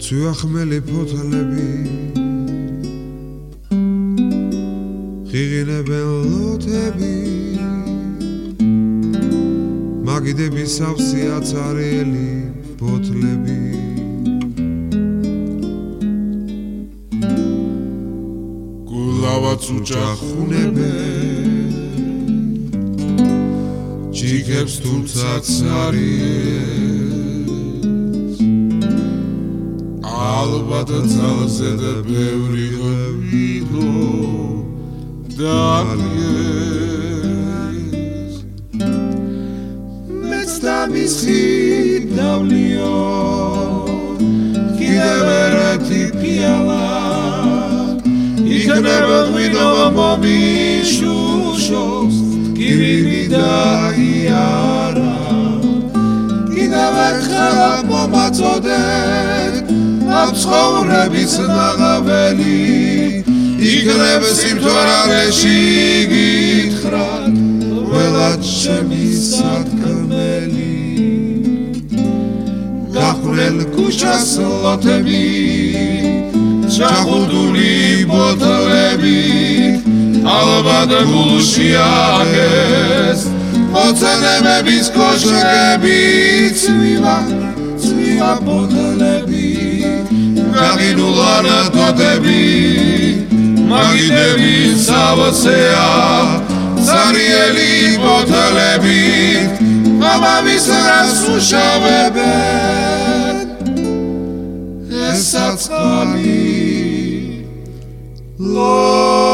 ცუახმელი ფოთლები ღიღინებენ ლოთები მაგიდების სავსე აცარიელი ბოთლები გულავაც უჯახუნებენ ჭიქებს თურცაც არიეს ალბათ ძალზე და ბევრი ღვინო დალიეს მეც დამისი დავლიო კიდევ ერთი პიალა იქნება ღვინო მომიშუშოს გირილი დაიარა კიდევ ერთხელ მომაწოდეთ ამ ცხოვრების ნაღაველი იქნებს სიმთვრალეში გითხრათ ყველა ჩემი სათქმელი გახრელ ქუჩას ლოთები ჩახუდული ბოთლები ალბათ გულში აგეს მოცენებების კოშკები წვივა ბოთლები გაგინულან თოდები მაგიდები სავსეა ზარიელი ბოთლები ამავის რას უშავებენ ესაც ხალი